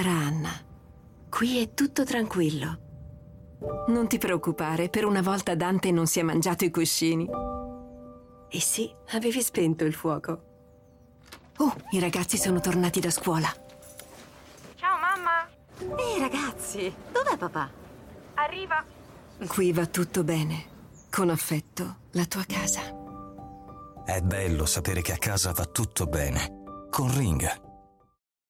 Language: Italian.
Cara Anna, qui è tutto tranquillo. Non ti preoccupare, per una volta Dante non si è mangiato i cuscini. E sì, avevi spento il fuoco. Oh, i ragazzi sono tornati da scuola. Ciao mamma! Ehi ragazzi, dov'è papà? Arriva! Qui va tutto bene. Con affetto, la tua casa. È bello sapere che a casa va tutto bene. Con Ring